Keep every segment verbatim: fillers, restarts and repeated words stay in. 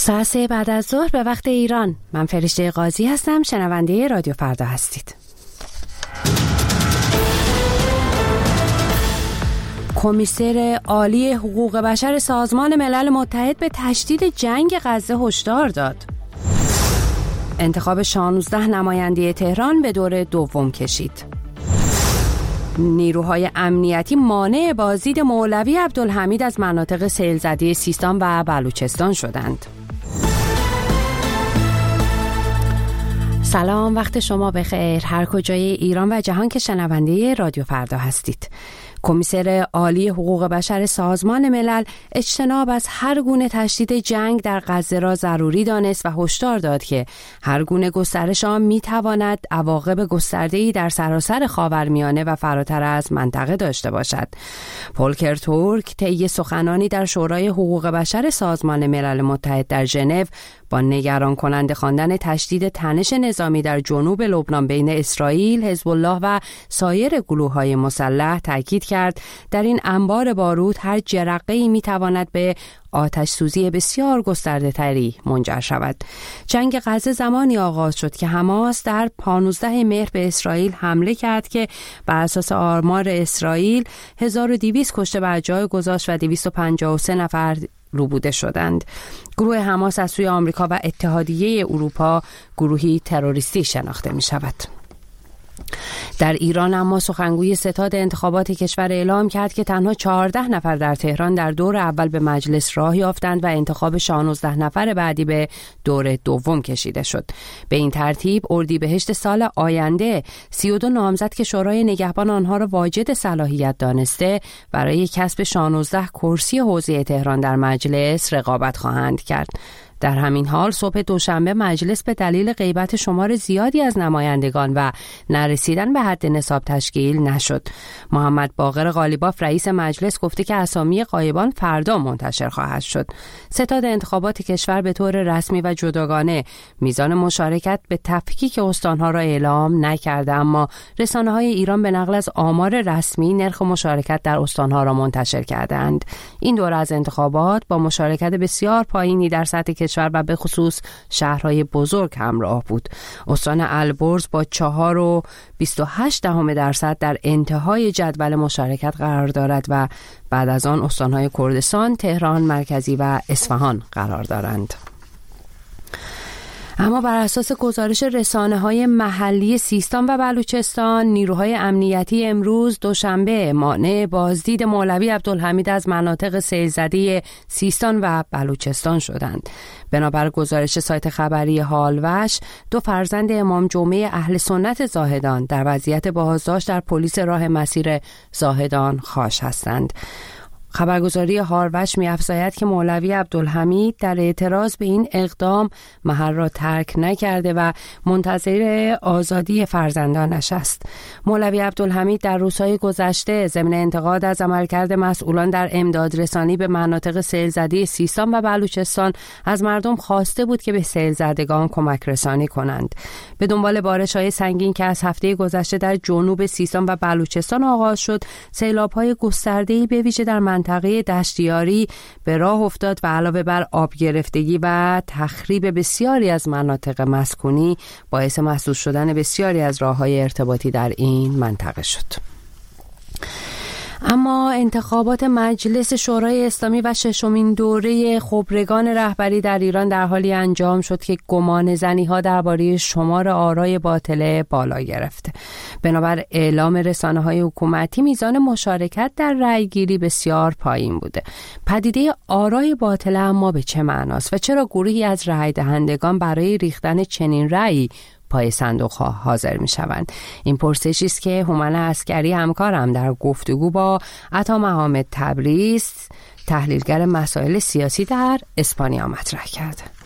ساعت سه بعد از ظهر به وقت ایران. من فرشته قاضی هستم، شنونده رادیو فردا هستید. کمیسر عالی حقوق بشر سازمان ملل متحد به تشدید جنگ غزه هشدار داد. انتخاب شانزده نماینده تهران به دور دوم کشید. نیروهای امنیتی مانع بازدید مولوی عبدالحمید از مناطق سیل‌زده سیستان و بلوچستان شدند. سلام، وقت شما بخیر. هر کجای ایران و جهان که شنونده رادیو فردا هستید. کمیسر عالی حقوق بشر سازمان ملل اجتناب از هر گونه تشدید جنگ در غزه را ضروری دانست و هشدار داد که هر گونه گسترش آن می‌تواند عواقب گسترده‌ای در سراسر خاورمیانه و فراتر از منطقه داشته باشد. فولکر تورک طی سخنانی در شورای حقوق بشر سازمان ملل متحد در ژنو با نگران کننده خواندن تشدید تنش نظامی در جنوب لبنان بین اسرائیل، حزب الله و سایر گروه‌های مسلح تاکید کرد در این انبار بارود هر جرقه‌ای می‌تواند به آتش سوزی بسیار گسترده تری منجر شود. جنگ غزه زمانی آغاز شد که حماس در پانزده مهر به اسرائیل حمله کرد که بر اساس آمار اسرائیل هزار و دویست کشته بر جای گذاشت و دویست و پنجاه و سه نفر روبوده شدند. گروه حماس از سوی آمریکا و اتحادیه اروپا گروهی تروریستی شناخته می شود. در ایران اما سخنگوی ستاد انتخابات کشور اعلام کرد که تنها چهارده نفر در تهران در دور اول به مجلس راه یافتند و انتخاب شانزده نفر بعدی به دور دوم کشیده شد. به این ترتیب اردیبهشت سال آینده سی و دو نامزد که شورای نگهبان آنها را واجد صلاحیت دانسته برای کسب شانزده کرسی حوزه تهران در مجلس رقابت خواهند کرد. در همین حال صبح دوشنبه مجلس به دلیل غیبت شمار زیادی از نمایندگان و نرسیدن به حد نصاب تشکیل نشد. محمد باقر قالیباف رئیس مجلس گفته که اسامی غایبان فردا منتشر خواهد شد. ستاد انتخابات کشور به طور رسمی و جداگانه میزان مشارکت به تفکیک استانها را اعلام نکرده، اما رسانه‌های ایران به نقل از آمار رسمی نرخ مشارکت در استانها را منتشر کردند. این دوره از انتخابات با مشارکت بسیار پایینی در سطح کشور و به خصوص شهرهای بزرگ همراه بود. استان البرز با چهار و بیست و هشت دهم درصد در انتهای جدول مشارکت قرار دارد و بعد از آن استانهای کردستان، تهران مرکزی و اصفهان قرار دارند. اما بر اساس گزارش رسانه‌های محلی سیستان و بلوچستان، نیروهای امنیتی امروز دوشنبه مانع بازدید مولوی عبدالحمید از مناطق سیل‌زده سیستان و بلوچستان شدند. بنابر گزارش سایت خبری هالوش، دو فرزند امام جمعه اهل سنت زاهدان در وضعیت بازداشت در پلیس راه مسیر زاهدان خاش هستند. خبرگزاری هاروش می‌افزاید که مولوی عبدالحمید در اعتراض به این اقدام محل را ترک نکرده و منتظر آزادی فرزندانش است. مولوی عبدالحمید در روزهای گذشته ضمن انتقاد از عملکرد مسئولان در امدادرسانی به مناطق سیل‌زده سیستان و بلوچستان از مردم خواسته بود که به سیل‌زدگان کمک رسانی کنند. به دنبال بارش‌های سنگین که از هفته گذشته در جنوب سیستان و بلوچستان آغاز شد، سیلاب‌های گسترده‌ای به ویژه در منطقه دشتیاری به راه افتاد و علاوه بر آب گرفتگی و تخریب بسیاری از مناطق مسکونی باعث مسدود شدن بسیاری از راه‌های ارتباطی در این منطقه شد. اما انتخابات مجلس شورای اسلامی و ششمین دوره خبرگان رهبری در ایران در حالی انجام شد که گمان زنی‌ها درباره شمار آرای باطله بالا گرفت. بنابر اعلام رسانه‌های حکومتی میزان مشارکت در رأیگیری بسیار پایین بوده. پدیده آرای باطله اما به چه معناست و چرا گروهی از رأی دهندگان برای ریختن چنین رأیی پای صندوق ها حاضر می شوند؟ این پرسشی است که هومن عسکری همکارم در گفتگو با عطا محمد تبریز، تحلیلگر مسائل سیاسی در اسپانیا مطرح کرده.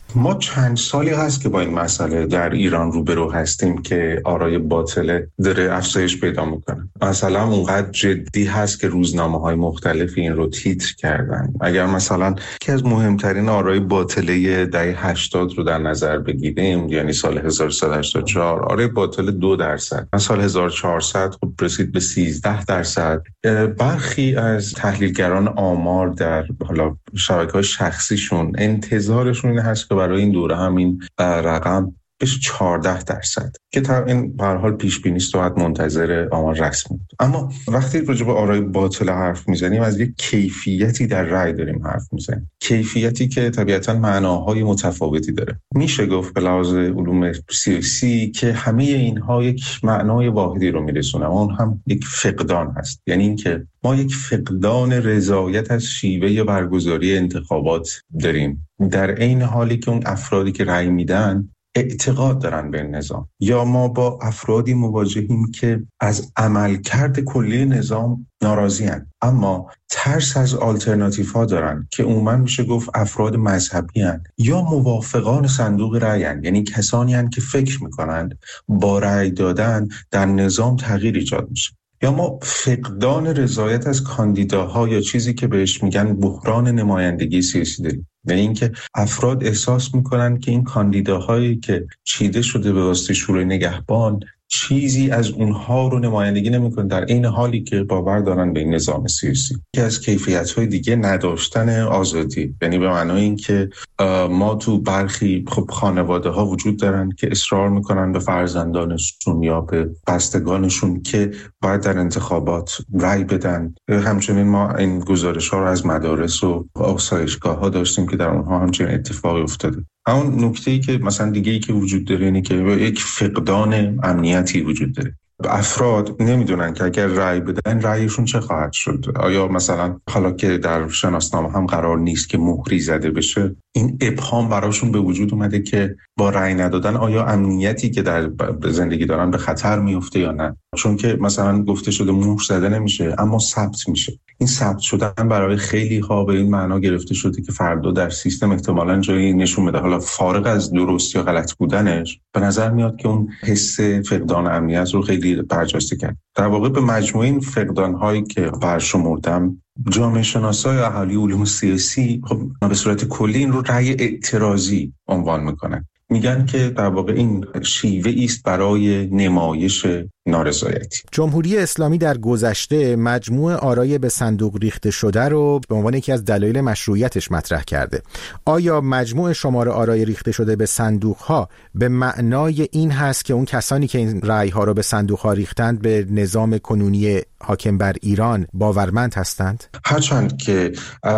ما چند سالی هست که با این مسئله در ایران روبرو هستیم که آرای باطله داره افزایش پیدا میکنه. مثلا اونقدر جدی هست که روزنامه‌های مختلف این رو تیتر کردن. اگر مثلا یکی از مهمترین آرای باطله دهه هشتاد رو در نظر بگیریم، یعنی سال هزار و سیصد و هشتاد و چهار، آرای باطل دو درصد، سال هزار و چهارصد خب رسید به سیزده درصد. برخی از تحلیلگران آمار در حالا شبکه‌های شخصیشون انتظارشون این هست که برای این دوره هم این رقم بشه چهارده درصد که تا این به هر حال پیش بینی است و باید منتظر آمار رسمی بود. اما وقتی راجع به آرای باطل حرف میزنیم از یک کیفیتی در رأی داریم حرف میزنیم، کیفیتی که طبیعتاً معناهای متفاوتی داره. میشه گفت به لحاظ علوم سیاسی که همه اینها یک معنای واحدی رو میرسونه، اون هم یک فقدان هست. یعنی اینکه ما یک فقدان رضایت از شیوه برگزاری انتخابات داریم، در عین حالی که اون افرادی که رأی میدن اعتقاد دارن به نظام، یا ما با افرادی مواجهیم که از عملکرد کلی نظام ناراضی هستند اما ترس از آلترناتیف ها دارن که عموما میشه گفت افراد مذهبی هستند یا موافقان صندوق رأی هستند، یعنی کسانی هستند که فکر میکنند با رأی دادن در نظام تغییر ایجاد میشه. یا ما فقدان رضایت از کاندیداها یا چیزی که بهش میگن بحران نمایندگی سیاسی داریم، یعنی اینکه افراد احساس میکنن که این کاندیداهایی که چیده شده به واسطه شورای نگهبان چیزی از اونها رو نمایندگی نمیکنه، در این حالی که باور دارن به این نظام سیاسی. که از کیفیت‌های دیگه نداشتن آزادی، یعنی به معنای این که ما تو برخی خب خانواده ها وجود دارن که اصرار میکنن به فرزندانشون یا به بستگانشون که باید در انتخابات رأی بدن. همچنین ما این گزارش ها رو از مدارس و آسایشگاه ها داشتیم که در اونها همچنین اتفاقی افتاده. اون نکته‌ای که مثلا دیگه ای که وجود داره اینه که یک فقدان امنیتی وجود داره. افراد نمیدونن که اگر رأی بدن رأیشون چه خواهد شد. آیا مثلا حالا که در شناسنامه هم قرار نیست که مهری زده بشه، این ابهام براشون به وجود اومده که با رأی ندادن آیا امنیتی که در زندگی دارن به خطر میفته یا نه؟ چون که مثلا گفته شده مهر زده نمیشه اما ثبت میشه. این ثبت شدن برای خیلی ها به این معنا گرفته شده که فردا در سیستم احتمالاً جایی نشون بده، حالا فارغ از درست یا غلط بودنش، به نظر میاد که اون حس فقدان امنیت رو خیلی برجسته کرد. در واقع به مجموعه این فقدان‌هایی که برشمردم، جامعه شناسای اهالی علوم سیاسی خب به صورت کلی این رو رأی اعتراضی عنوان میکنن. میگن که در واقع این شیوه است برای نمایش نارضایتی. جمهوری اسلامی در گذشته مجموع آرای به صندوق ریخته شده رو به عنوان یکی از دلایل مشروعیتش مطرح کرده. آیا مجموع شمار آرای ریخته شده به صندوق‌ها به معنای این هست که اون کسانی که این رأی‌ها رو به صندوق‌ها ریختند به نظام کنونی حاکم بر ایران باورمند هستند؟ هرچند که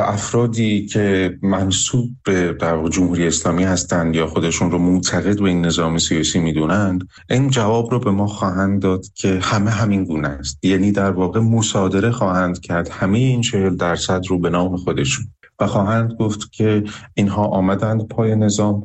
افرادی که منسوب به در جمهوری اسلامی هستند یا خودشون رو معتقد به این نظام سیاسی میدونند، این جواب رو به ما خواهند داد که همه همین گونه است. یعنی در واقع مصادره خواهند کرد همه این چهل درصد رو به نام خودشون و خواهند گفت که اینها آمدند پای نظام،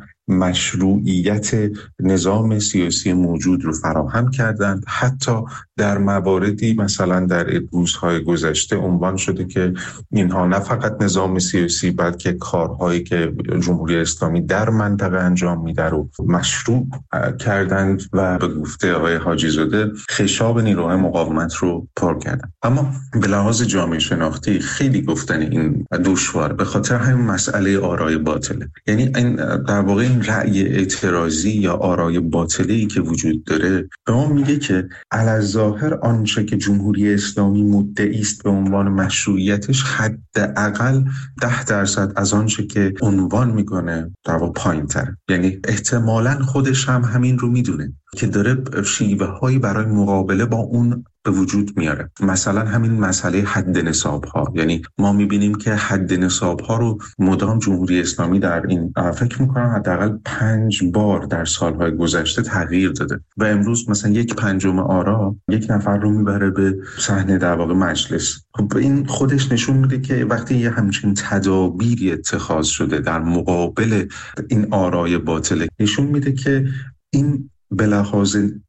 مشروعیت نظام سیاسی موجود رو فراهم کردند. حتی در مواردی مثلا در روزهای گذشته عنوان شده که اینها نه فقط نظام سیاسی بلکه کارهایی که جمهوری اسلامی در منطقه انجام میده رو مشروع کردند و به گفته آقای حاجی زاده خشاب نیروهای مقاومت رو پر کردند. اما به لحاظ جامعه شناختی خیلی گفتن این دشوار به خاطر همین مسئله آرای باطله. یعنی این در واقع این رأی اعتراضی یا آرای باطلی که وجود داره به ما میگه که علاوه آنچه که جمهوری اسلامی مدعی است به عنوان مشروعیتش حداقل ده درصد از آنچه که عنوان میکنه در واقع پایین‌تره. یعنی احتمالاً خودش هم همین رو میدونه که داره شیوه هایی برای مقابله با اون به وجود میاره. مثلا همین مسئله حد نصاب ها، یعنی ما میبینیم که حد نصاب ها رو مدام جمهوری اسلامی در این فکر میکنم حداقل پنج بار در سالهای گذشته تغییر داده و امروز مثلا یک پنجم آرا یک نفر رو میبره به صحنه در واقع مجلس. خب این خودش نشون میده که وقتی یه همچین تدابیری اتخاذ شده در مقابل این آرای باطل، نشون میده که این به لحاظ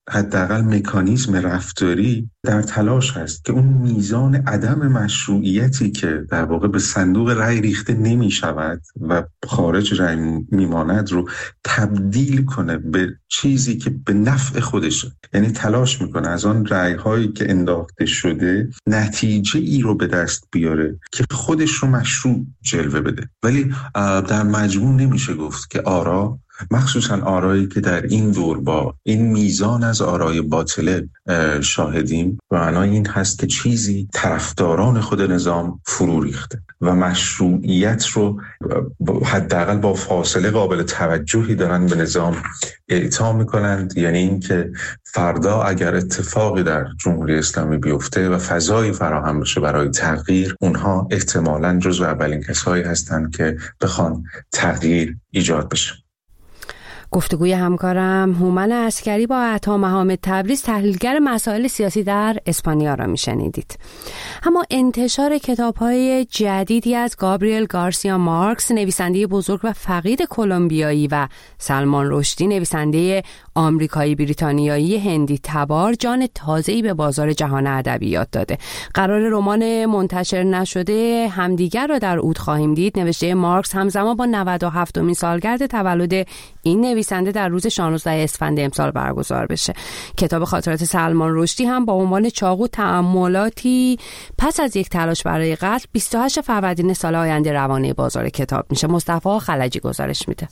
حداقل مکانیزم رفتاری در تلاش هست که اون میزان عدم مشروعیتی که در واقع به صندوق رأی ریخته نمی شود و خارج رأی میماند رو تبدیل کنه به چیزی که به نفع خودشه. یعنی تلاش میکنه از آن رأی هایی که انداخته شده نتیجه ای رو به دست بیاره که خودش رو مشروع جلوه بده. ولی در مجموع نمیشه گفت که آرا، مخصوصا آرایی که در این دور با این میزان از آرای باطله شاهدیم، و معنای این هست که چیزی طرفداران خود نظام فرو ریخته و مشروعیت رو حداقل با فاصله قابل توجهی دارن به نظام اعطا میکنند. یعنی این که فردا اگر اتفاقی در جمهوری اسلامی بیفته و فضایی فراهم بشه برای تغییر، اونها احتمالاً جزو اولین کسایی هستند که بخوان تغییر ایجاد بشه. گفتگوی همکارم هومن عسکری با عطا محمد تبریز، تحلیلگر مسائل سیاسی در اسپانیا را میشنیدید. اما انتشار کتاب‌های جدیدی از گابریل گارسیا مارکس، نویسنده بزرگ و فقید کلمبیایی، و سلمان رشدی، نویسنده آمریکایی بریتانیایی هندی تبار، جان تازه‌ای به بازار جهان ادبیات داده. قرار رمان منتشر نشده همدیگر را در عود خواهیم دید، نوشته مارکس همزمان با نود و هفتمین سالگرد تولد این نویسنده در روز شانزدهم اسفند امسال برگزار بشه. کتاب خاطرات سلمان رشدی هم با عنوان چاقو تأملاتی پس از یک تلاش برای قتل بیست و هشتم فروردین سال آینده روانه بازار کتاب میشه. مصطفی خلجی گزارش میده.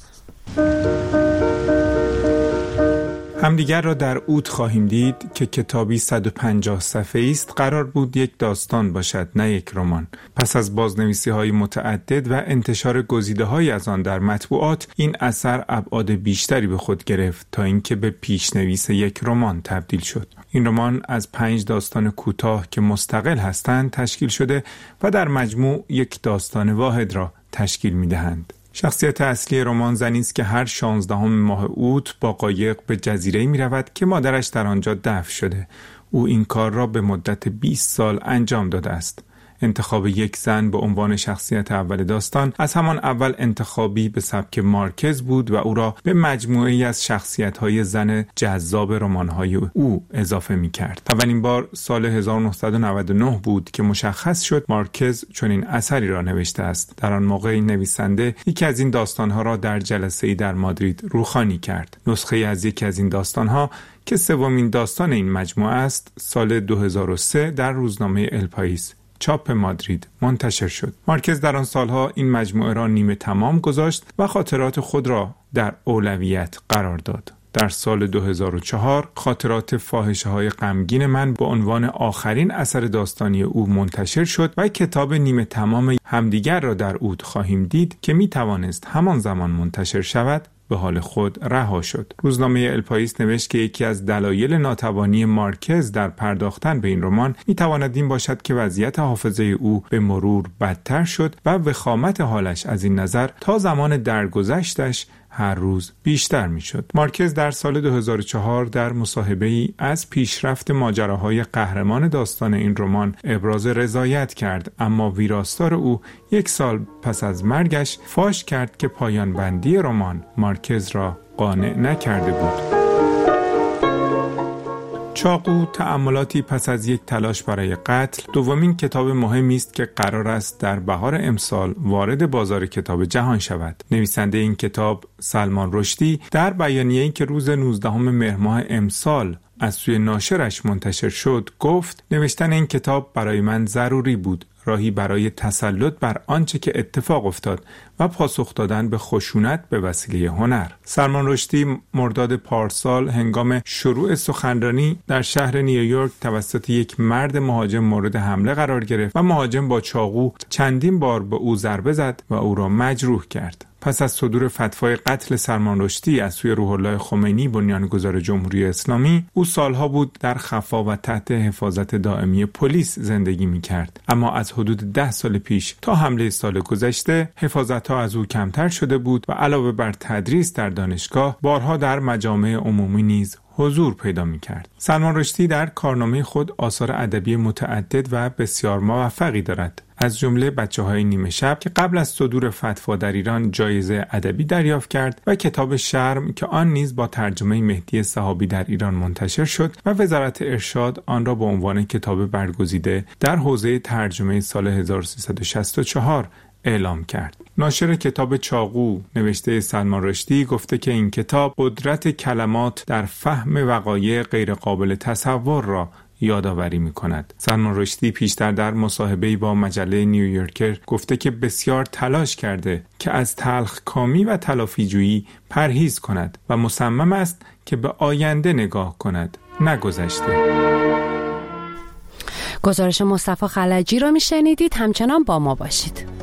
همدیگر را در عود خواهیم دید که کتابی صد و پنجاه صفحه‌ای است قرار بود یک داستان باشد، نه یک رمان. پس از بازنویسی‌های متعدد و انتشار گزیده‌های از آن در مطبوعات، این اثر ابعاد بیشتری به خود گرفت تا اینکه به پیشنویس یک رمان تبدیل شد. این رمان از پنج داستان کوتاه که مستقل هستند تشکیل شده و در مجموع یک داستان واحد را تشکیل می‌دهند. شخصیت اصلی رمان زنی است که هر شانزدهم ماه اوت با قایق به جزیره‌ای می‌رود که مادرش در آنجا دفن شده. او این کار را به مدت بیست سال انجام داده است. انتخاب یک زن به عنوان شخصیت اول داستان از همان اول انتخابی به سبک مارکز بود و او را به مجموعه‌ای از شخصیت‌های زن جذاب رمان‌های او اضافه می‌کرد. اولین بار سال هزار و نهصد و نود و نه بود که مشخص شد مارکز چنین اثری را نوشته است. در آن موقع این نویسنده یکی از این داستان‌ها را در جلسه‌ای در مادرید روخوانی کرد. نسخه‌ای از یکی از این داستان‌ها که سومین داستان این مجموعه است، سال دو هزار و سه در روزنامه الپائیس چاپ مادرید منتشر شد. مارکز در آن سالها این مجموعه را نیمه تمام گذاشت و خاطرات خود را در اولویت قرار داد. در سال دو هزار و چهار خاطرات فاحشه‌های غمگین من به عنوان آخرین اثر داستانی او منتشر شد و کتاب نیمه تمام همدیگر را در عود خواهیم دید که می توانست همان زمان منتشر شود به حال خود رها شد. روزنامه الپائیس نوشت که یکی از دلایل ناتوانی مارکز در پرداختن به این رمان میتواند این باشد که وضعیت حافظه او به مرور بدتر شد و وخامت حالش از این نظر تا زمان درگذشتش هر روز بیشتر میشد. مارکز در سال دو هزار و چهار در مصاحبه‌ای از پیشرفت ماجراهای قهرمان داستان این رمان ابراز رضایت کرد، اما ویراستار او یک سال پس از مرگش فاش کرد که پایان بندی رمان مارکز را قانع نکرده بود. چاقو تأملاتی پس از یک تلاش برای قتل دومین کتاب مهمی است که قرار است در بهار امسال وارد بازار کتاب جهان شود. نویسنده این کتاب سلمان رشدی در بیانیه‌ای که روز نوزدهم مهر ماه امسال از سوی ناشرش منتشر شد گفت: نوشتن این کتاب برای من ضروری بود، راهی برای تسلط بر آنچه که اتفاق افتاد و پاسخ دادن به خشونت به وسیله هنر. سلمان رشدی مرداد پارسال هنگام شروع سخنرانی در شهر نیویورک توسط یک مرد مهاجم مورد حمله قرار گرفت و مهاجم با چاقو چندین بار به او ضربه زد و او را مجروح کرد. پس از صدور فتوای قتل سلمان رشدی از سوی روح الله خمینی بنیانگذار جمهوری اسلامی، او سالها بود در خفا و تحت حفاظت دائمی پلیس زندگی می‌کرد. اما از حدود ده سال پیش تا حمله سال گذشته حفاظت‌ها از او کمتر شده بود و علاوه بر تدریس در دانشگاه بارها در مجامع عمومی نیز حضور پیدا می‌کرد. سلمان رشدی در کارنامه خود آثار ادبی متعدد و بسیار موفقی دارد. از جمله بچه‌های نیمه شب که قبل از صدور فتوا در ایران جایزه ادبی دریافت کرد و کتاب شرم که آن نیز با ترجمه مهدی صحابی در ایران منتشر شد و وزارت ارشاد آن را به عنوان کتاب برگزیده در حوزه ترجمه سال هزار و سیصد و شصت و چهار اعلام کرد. ناشر کتاب چاقو نوشته سلمان رشدی گفته که این کتاب قدرت کلمات در فهم وقایع غیر قابل تصور را یادآوری می‌کند. سلمان رشدی پیشتر در مصاحبه‌ای با مجله نیویورکر گفته که بسیار تلاش کرده که از تلخکامی و تلافی‌جویی پرهیز کند و مصمم است که به آینده نگاه کند، نه گذشته. گزارش مصطفی خلجی را می‌شنیدید. همچنان با ما باشید.